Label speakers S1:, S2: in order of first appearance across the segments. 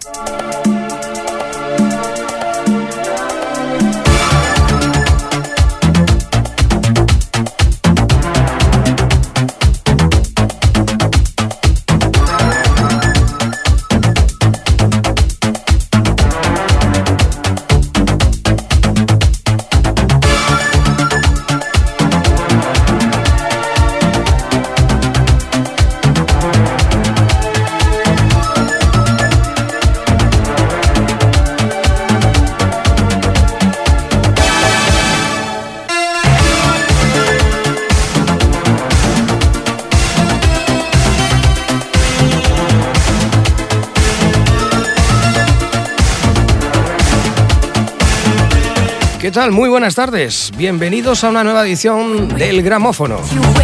S1: ¿Qué tal? Muy buenas tardes. Bienvenidos a una nueva edición del Gramófono.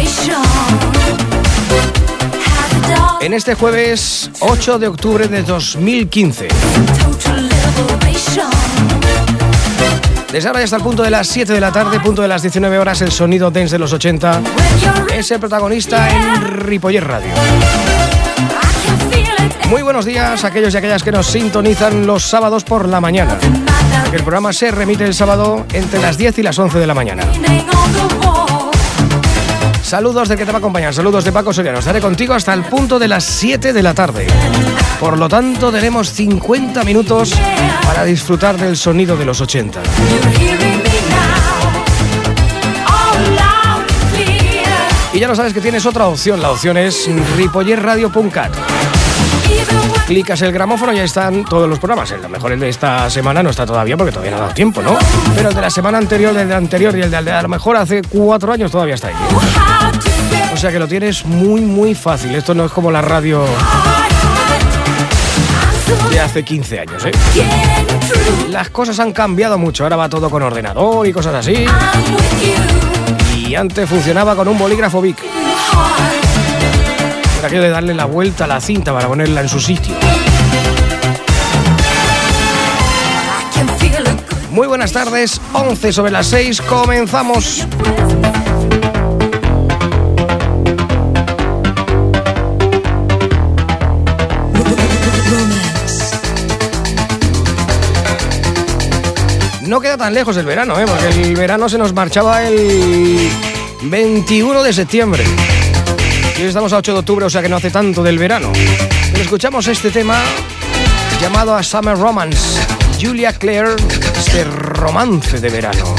S1: En este jueves 8 de octubre de 2015. Desde ahora ya hasta el punto de las 7 de la tarde, punto de las 19 horas, el sonido dance de los 80 es el protagonista en Ripollet Radio. Muy buenos días a aquellos y aquellas que nos sintonizan los sábados por la mañana. El programa se remite el sábado entre las 10 y las 11 de la mañana. Saludos del que te va a acompañar, saludos de Paco Soriano. Estaré contigo hasta el punto de las 7 de la tarde. Por lo tanto, tenemos 50 minutos para disfrutar del sonido de los 80. Y ya lo sabes que tienes otra opción, la opción es ripolletradio.cat. Clicas el gramófono y ya están todos los programas. A lo mejor el de esta semana no está todavía porque todavía no ha dado tiempo, ¿no? Pero el de la semana anterior, el de anterior y el de a lo mejor hace 4 años todavía está ahí. O sea que lo tienes muy, muy fácil. Esto no es como la radio de hace 15 años, ¿eh? Las cosas han cambiado mucho. Ahora va todo con ordenador y cosas así. Y antes funcionaba con un bolígrafo Bic. Aquello de darle la vuelta a la cinta para ponerla en su sitio. Muy buenas tardes, 11 sobre las 6, comenzamos. No queda tan lejos el verano, porque el verano se nos marchaba el 21 de septiembre. Y hoy estamos a 8 de octubre, o sea que no hace tanto del verano. Pero escuchamos este tema llamado A Summer Romance. Julia Clare, este romance de verano.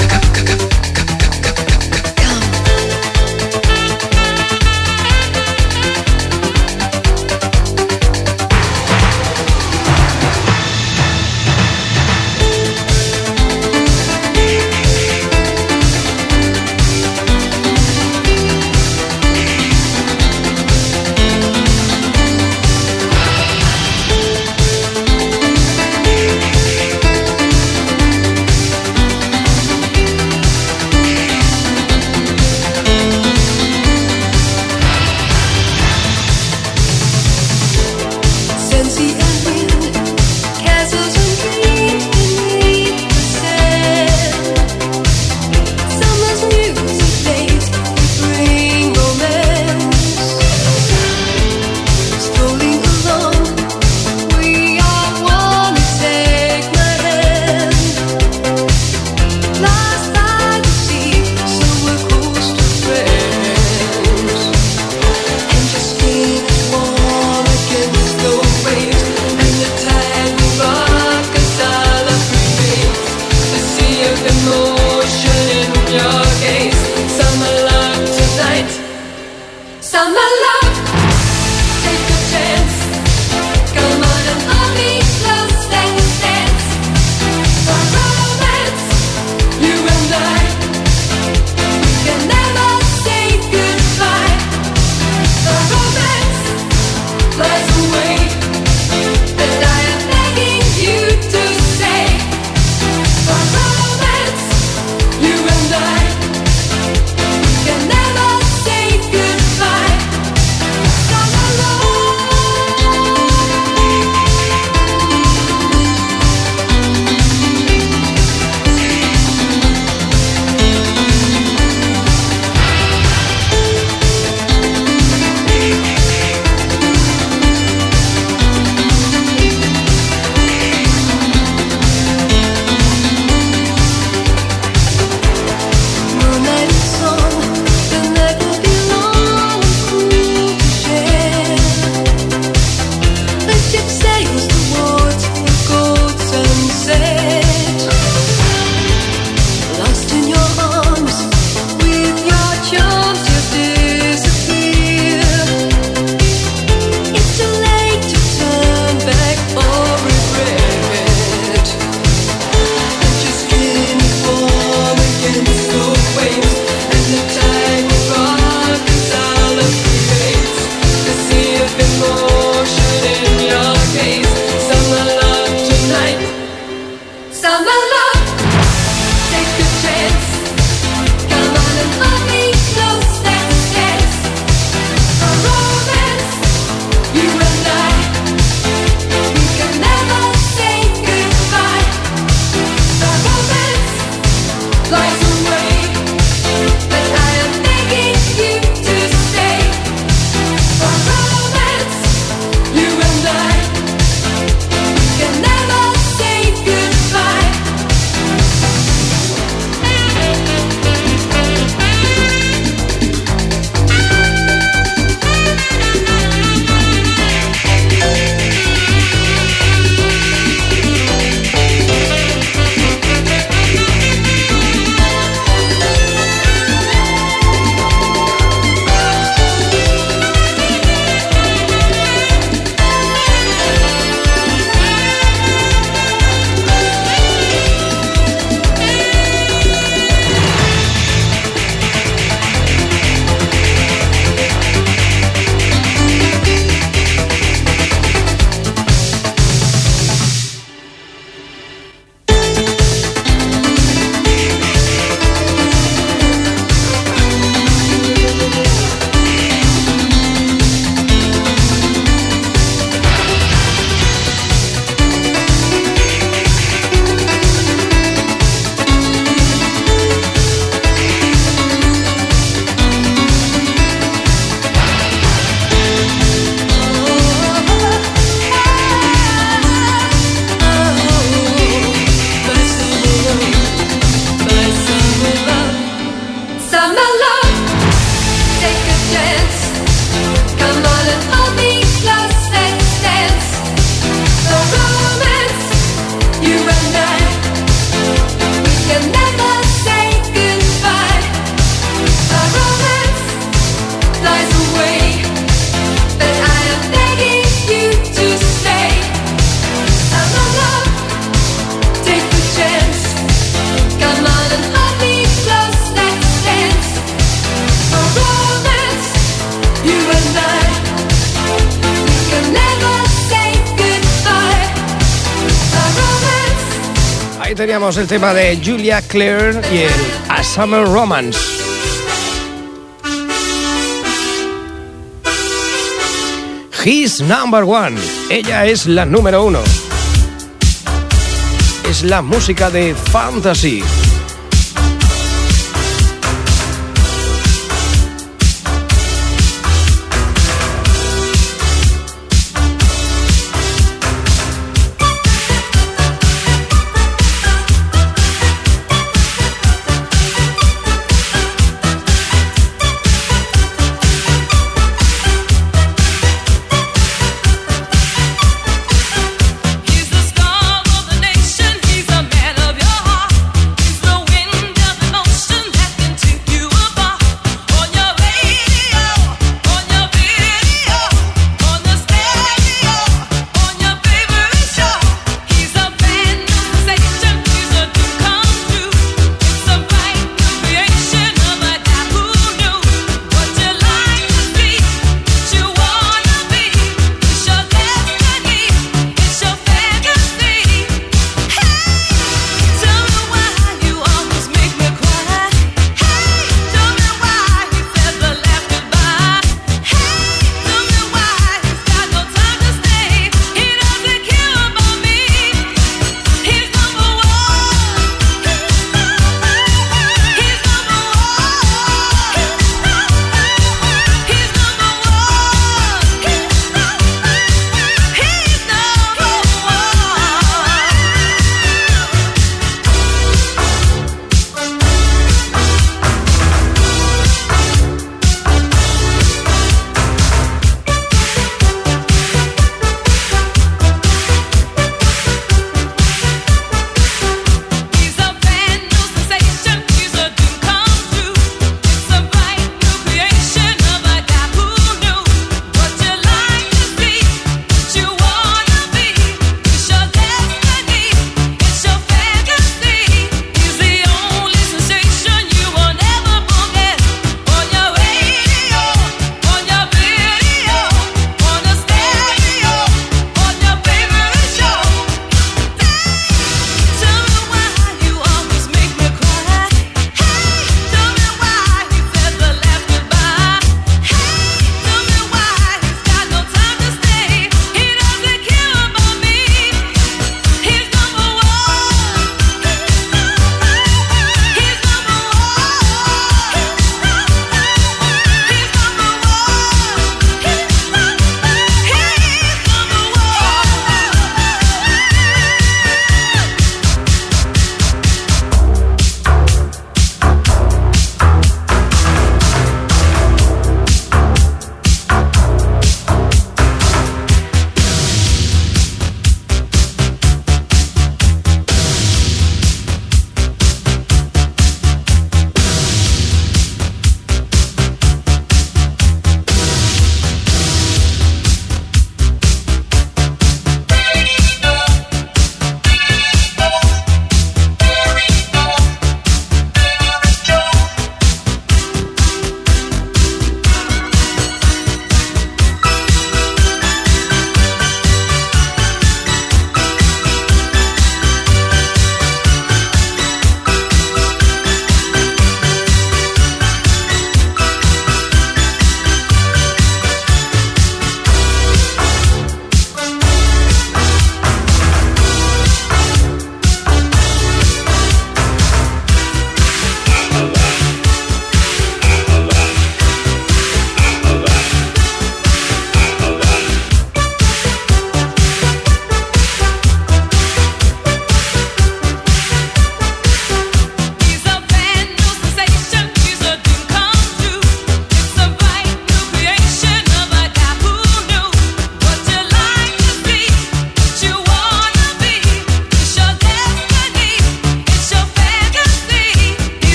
S1: Ahí teníamos el tema de Julia Claire y el A Summer Romance. He's number one. Ella es la número uno. Es la música de Fantasy.
S2: He's the star of the nation. He's a man of your heart. He's the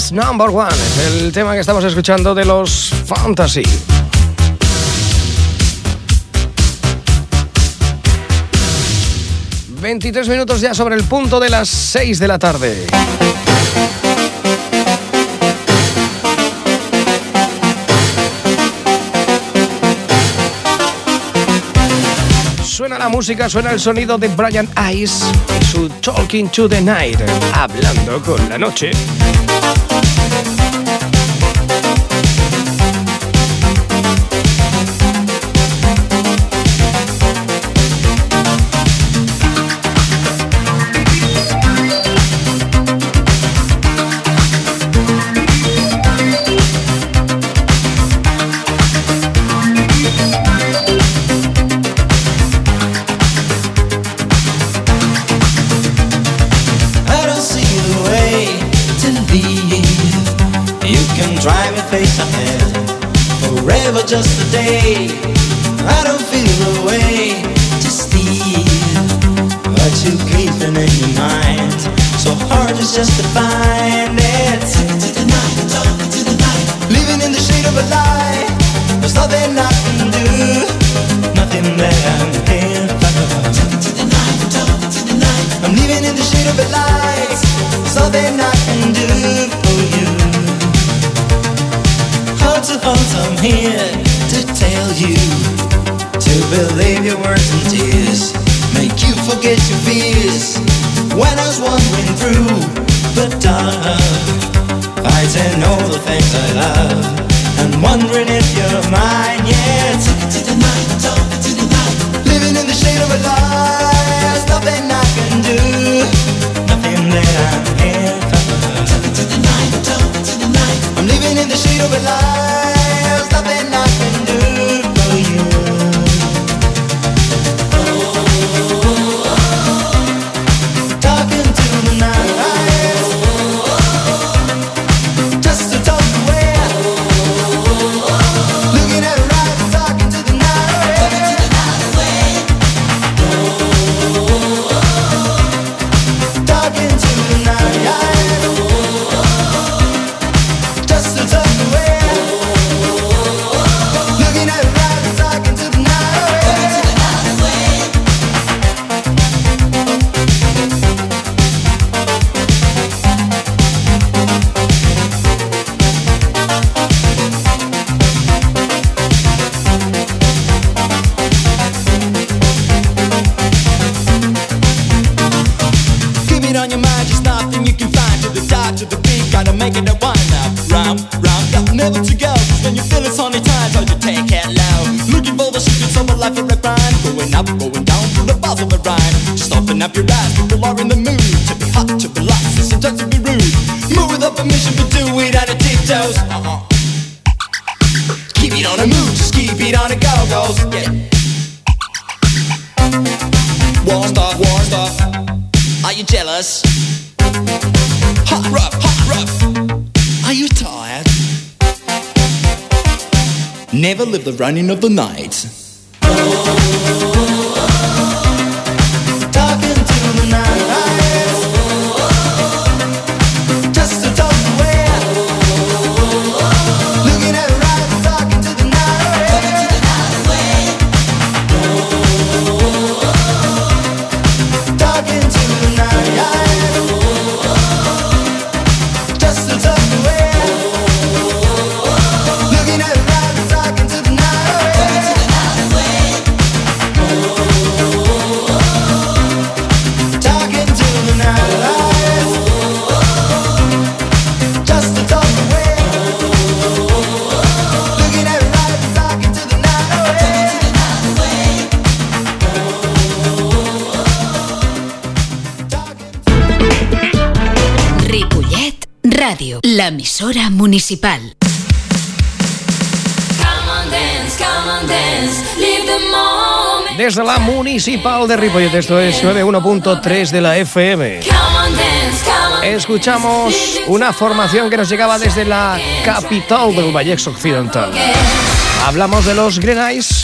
S1: It's Number One. Es el tema que estamos escuchando de los Fantasy. 23 minutos ya sobre el punto de las 6 de la tarde. Suena la música, suena el sonido de Brian Ice y su Talking to the Night, hablando con la noche.
S2: Face ahead, forever just a day. I don't feel the way to steal what you keeping in your mind. So hard it's just to find it. Talking to the night, talking to the night. Living in the shade of a lie. There's nothing I can do, nothing that I'm here for. Talking to the night, talking to the night. I'm living in the shade of a lie. There's nothing I can do for you. I'm here to tell you to believe your words and tears, make you forget your fears. When I was wandering through the dark, fighting all the things I love, and wondering if you're mine. Yeah, talking to the night, talking to the night. Living in the shade of a lie. There's nothing I can do, nothing that I'm here for. Talking to the night, talking to the night. I'm living in the shade of a lie. Nothing I can do for you. Talking to the night, just to talk away. Looking at her eyes, talking to the night, talking to the night, just to talk away. Up your eyes, people are in the mood to be hot, to be lost, and sometimes to be rude. Move without permission, but do it on a tiptoes. Keep it on the move, just keep it on the go-go's. Yeah. War stuff. Are you jealous? Hot rough. Are you tired? Never live the running of the night.
S3: Radio, la emisora municipal.
S1: Desde la municipal de Ripollet, esto es 91.3 de la FM. Escuchamos una formación que nos llegaba desde la capital del Vallès Occidental. Hablamos de los Green Eyes.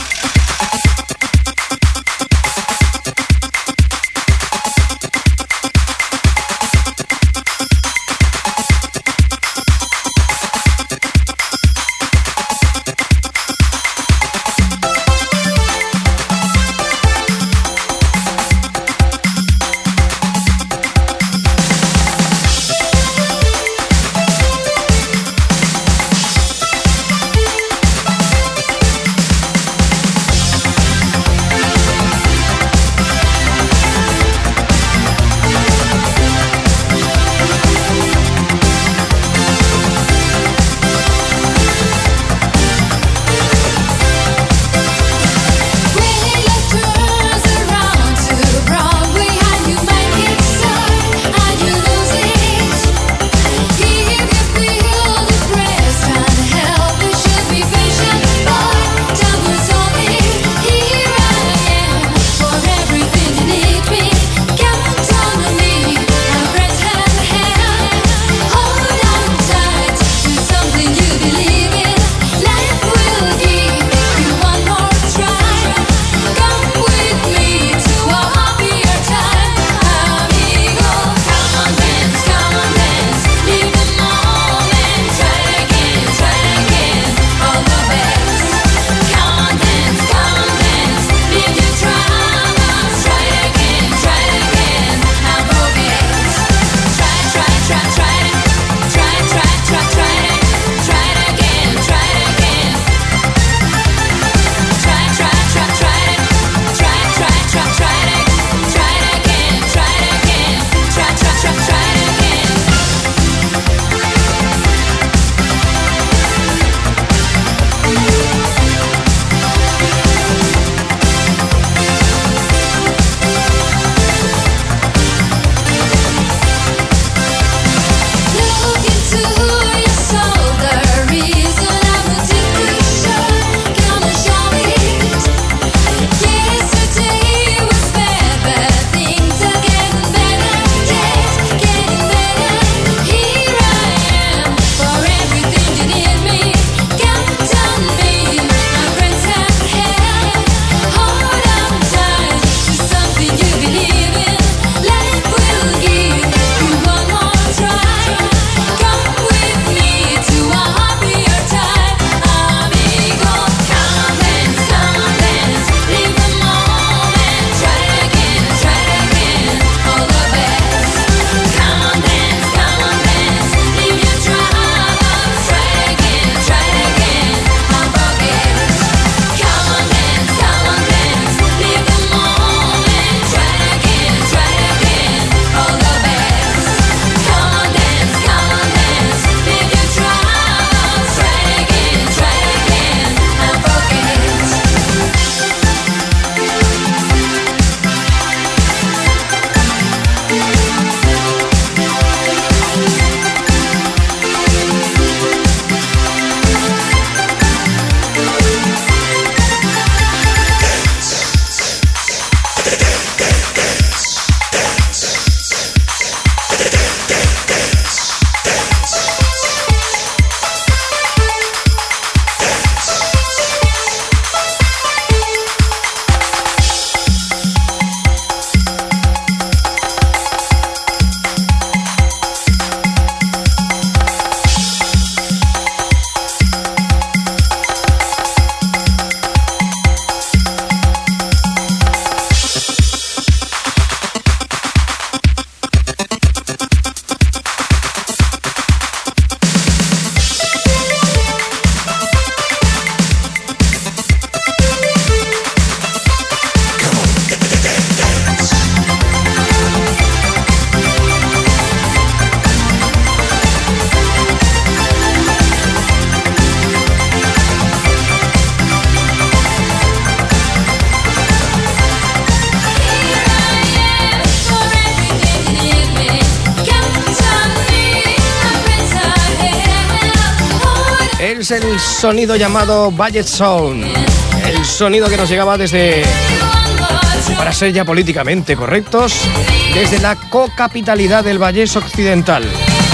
S1: Es el sonido llamado Budget Sound, el sonido que nos llegaba desde, para ser ya políticamente correctos, desde la cocapitalidad del Vallès Occidental.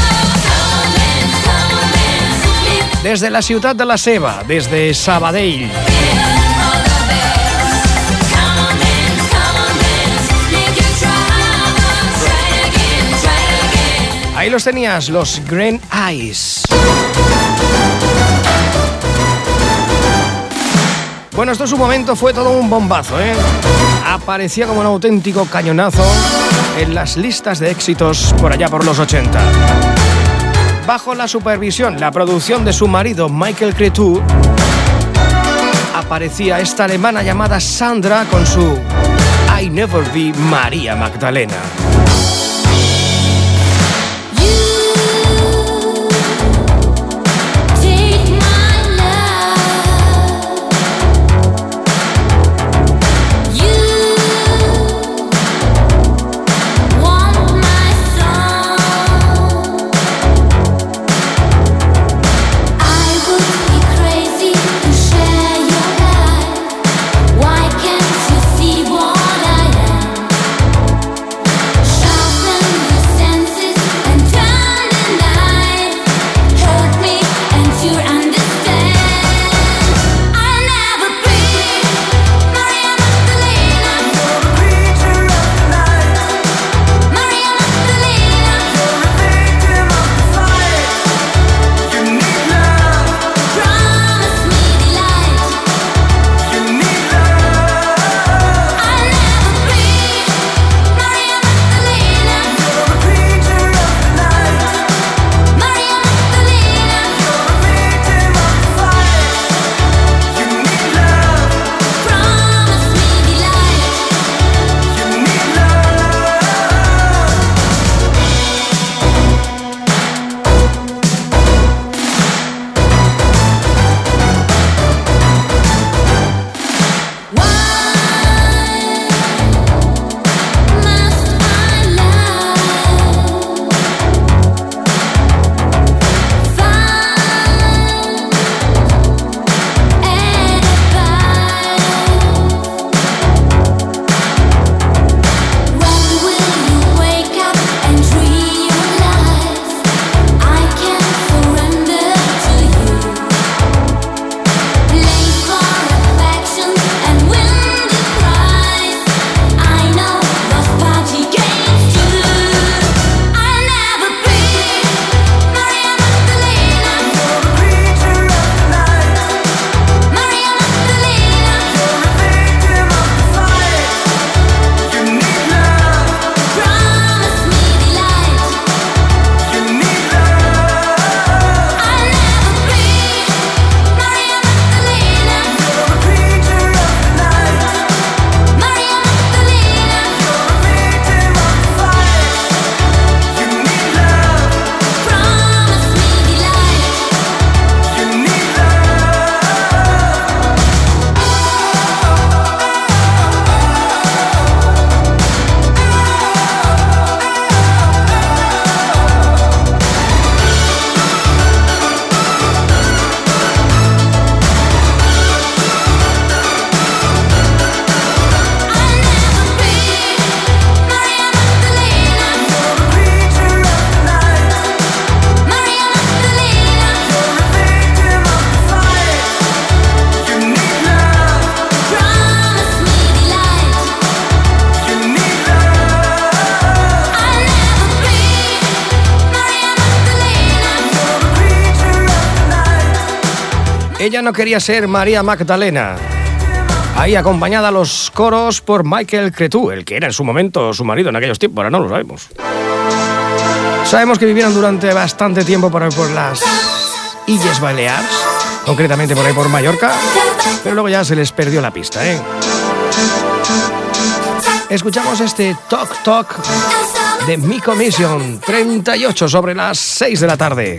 S1: Desde la ciutat de la Ceba, desde Sabadell. Ahí los tenías, los Green Eyes. Bueno, esto en su momento fue todo un bombazo, ¿eh? Aparecía como un auténtico cañonazo en las listas de éxitos por allá por los 80. Bajo la supervisión, la producción de su marido Michael Cretu, aparecía esta alemana llamada Sandra con su I Never Be María Magdalena. Ella no quería ser María Magdalena. Ahí acompañada a los coros por Michael Cretu, el que era en su momento su marido en aquellos tiempos, ahora no lo sabemos. Sabemos que vivieron durante bastante tiempo por las Illes Balears, concretamente por ahí por Mallorca, pero luego ya se les perdió la pista, ¿eh? Escuchamos este Talk Talk de Mi Commission, 38 sobre las 6 de la tarde.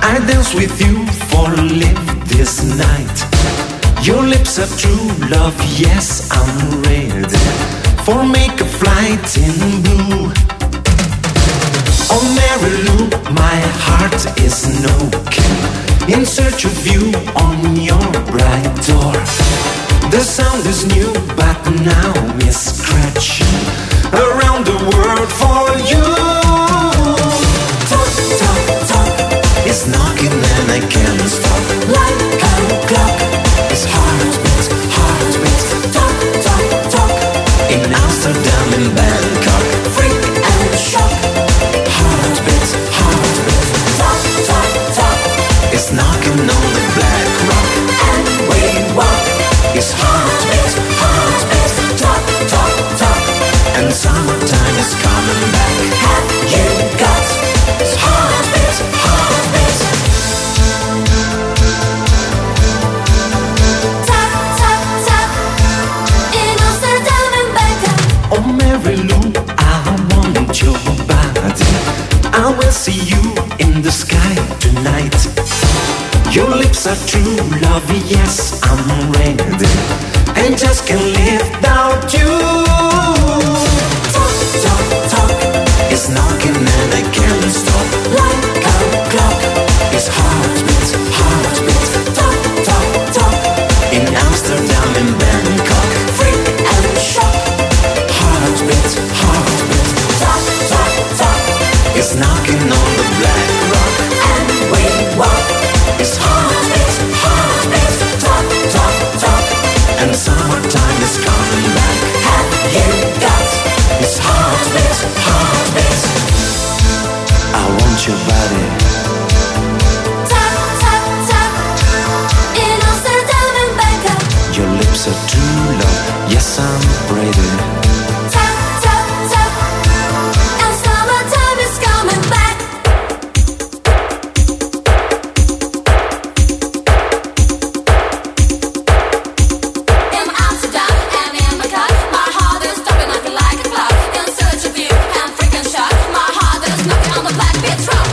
S2: I dance with you for live this night. Your lips are true love, yes, I'm ready for make a flight in blue. Oh Mary Lou, my heart is knocking in search of you on your bright door. The sound is new, but now it's scratching around the world for you. Talk, talk, talk, it's knocking and I can't stop. Like a clock, it's heartbeat, heartbeat. Talk, talk, talk, in Amsterdam, in Bangkok, freak and shock. Heartbeat, heartbeat. Talk, talk, talk, it's knocking on the black rock. And we walk, it's heartbeat, heartbeat. Talk, talk, talk, and summertime is coming back. Have you got heartbeat, heartbeat? Tap, tap, tap, in Amsterdam and Bangkok. Oh Mary Lou, I want your body. I will see you in the sky tonight. Your lips are true love, yes, I'm ready, and just can't live without you. Talk, talk, talk, it's knocking and I can't stop. Like a clock, it's heartbeat, heartbeat. Talk, talk, talk, in Amsterdam, in Bangkok, freak and shock. Heartbeat, heartbeat. Talk, talk, talk, it's knocking on the black rock. And we walk, it's heartbeat, heartbeat. Talk, talk, talk, and summertime is coming back. Have you got this heartbeat, heartbeat? I want your body. Tap, tap, tap, in Amsterdam and Bangkok. Your lips are true love, yes, I'm ready. Tap, tap, tap, and summertime is coming back. In Amsterdam and in Bangkok, my heart is stopping knocking like a clock. In search of you and freaking shock, my heart is knocking on the black beat rock.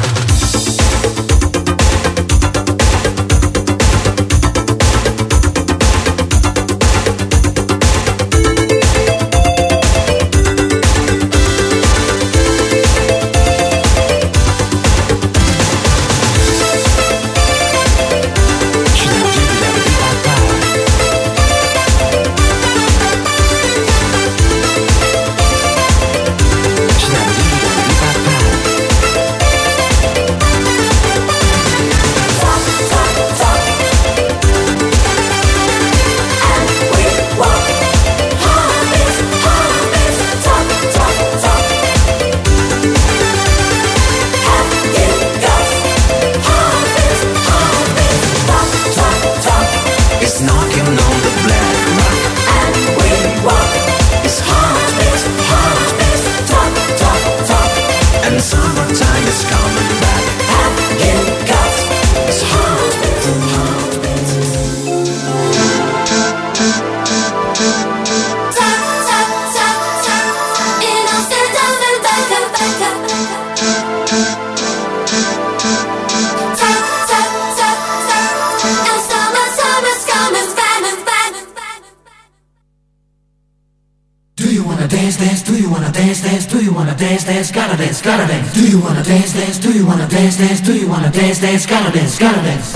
S4: Gotta dance. Do you wanna dance, dance? Do you wanna dance, dance? Do you wanna dance, dance? Gotta dance, gotta dance.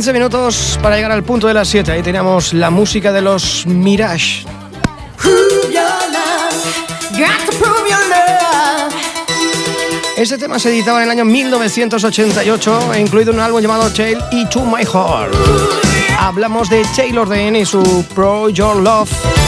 S1: 15 minutos para llegar al punto de las 7. Ahí teníamos la música de los Mirage. Este tema se editaba en el año 1988, incluido en un álbum llamado Tale y To My Heart. Hablamos de Taylor Dayne y su Pro Your Love.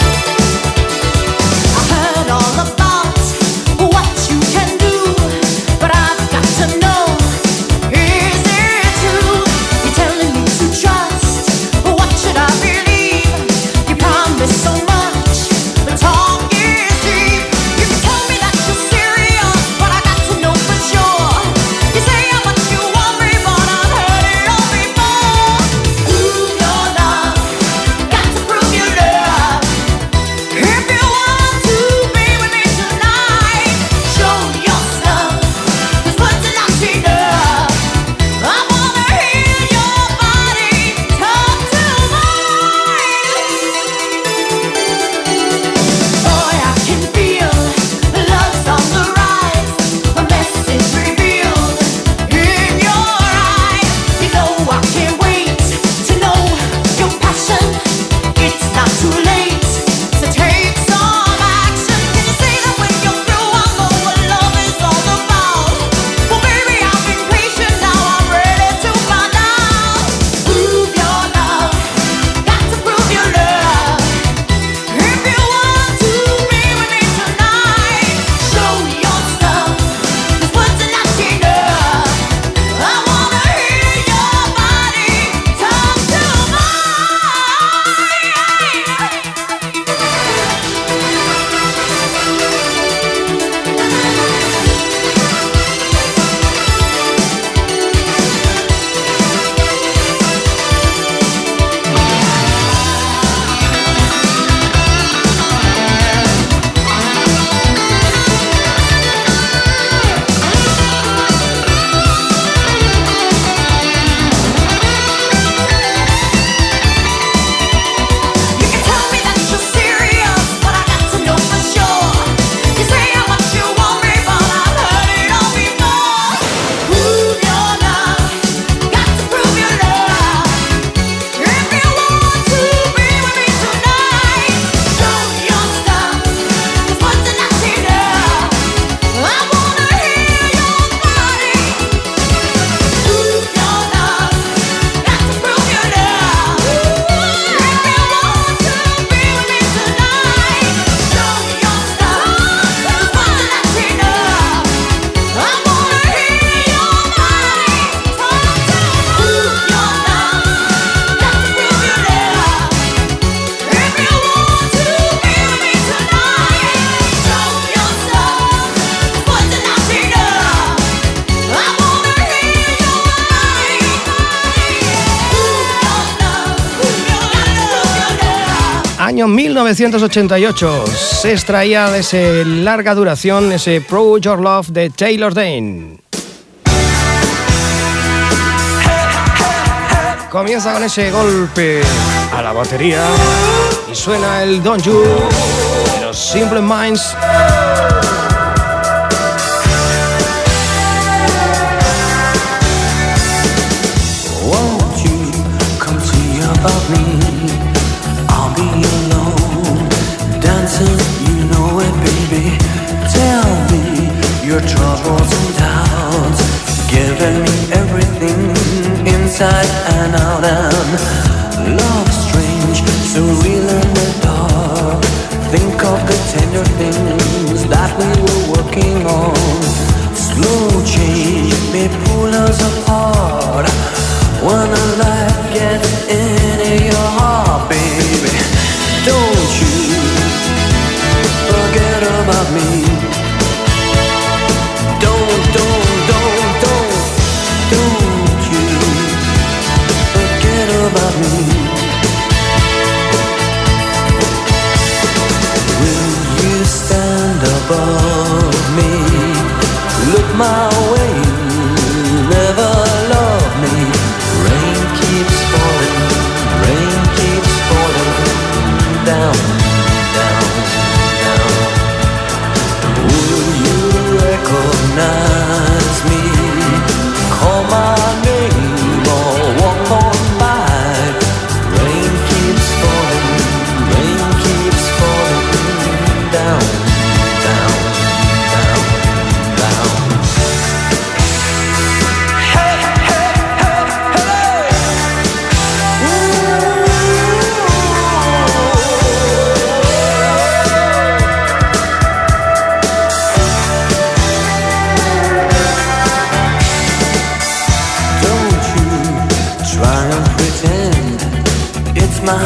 S1: Año 1988 se extraía de ese larga duración ese Pro Your Love de Taylor Dayne. Comienza con ese golpe a la batería y suena el Don't You de los Simple Minds.
S2: Won't you come see about me? I'll be alone, dancing, you know it, baby. Tell me your troubles and doubts, giving me everything inside and out. And love strange, so real in the dark. Think of the tender things that we were working on. Slow change may pull us apart. When the light gets into your heart, baby, don't you forget about me. Don't you forget about me. Will you stand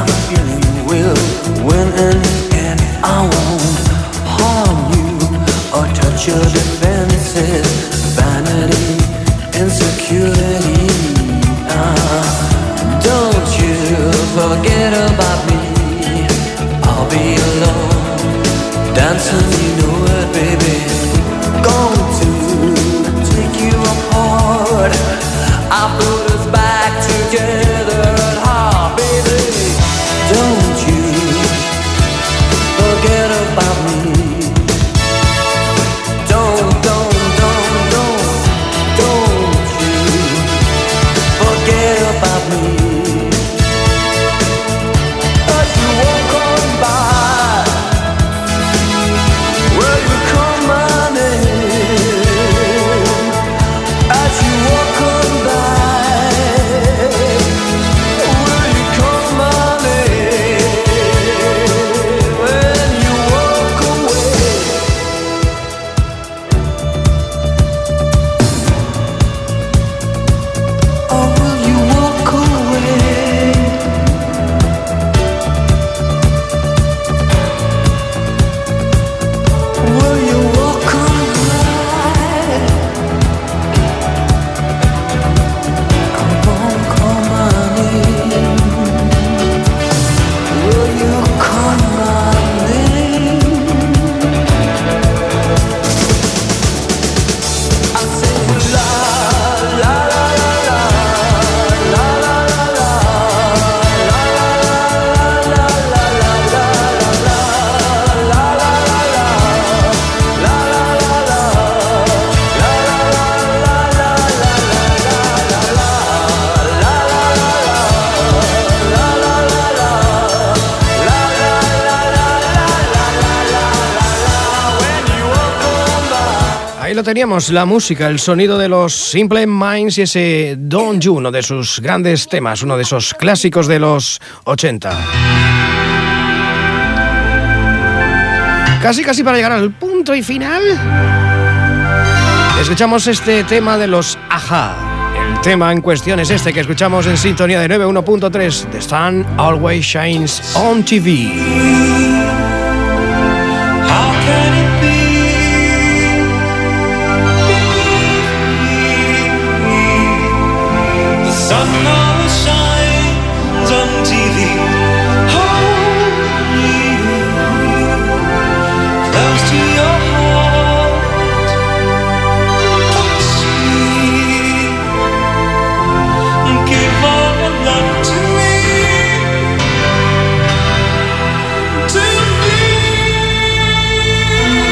S2: feeling will win in the end. I won't harm you or touch your defenses. Vanity, insecurity. Don't you forget about me. I'll be alone, dancing, you know it, baby. Going to take you apart. I put us back together at heart, baby. Don't you forget about me. Don't you forget about me. As you walk on by, will you call my name? As you walk on by, will you call my name? When you walk away, or will you walk away? Will you walk on by? I won't call my name. Will you call my name? I say la la la la la la la la la la la
S1: Ahí lo teníamos, la música, el sonido de los Simple Minds y ese Don't You, uno de sus grandes temas, uno de esos clásicos de los 80. Casi para llegar al punto y final, escuchamos este tema de los Aja. El tema en cuestión es este que escuchamos en sintonía de 91.3, The Sun Always Shines on TV.
S2: How can it be? The sun always shines on TV. Hold me close to your heart. Touch me. Give all your love to me. To me.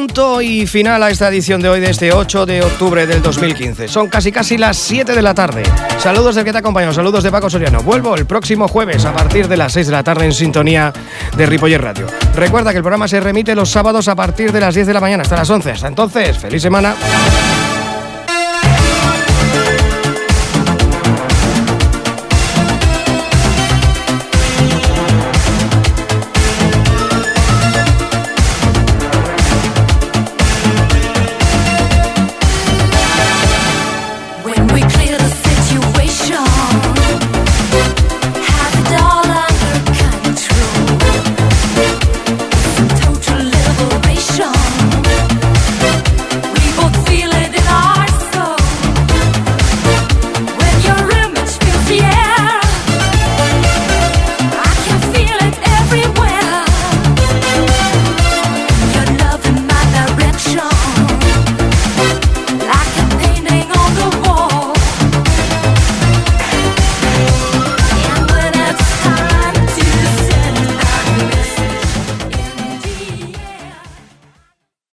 S1: punto y final a esta edición de hoy de este 8 de octubre del 2015. Son casi las 7 de la tarde. Saludos del que te acompaña, saludos de Paco Soriano. Vuelvo el próximo jueves a partir de las 6 de la tarde en sintonía de Ripollet Radio. Recuerda que el programa se remite los sábados a partir de las 10 de la mañana hasta las 11. Hasta entonces, feliz semana.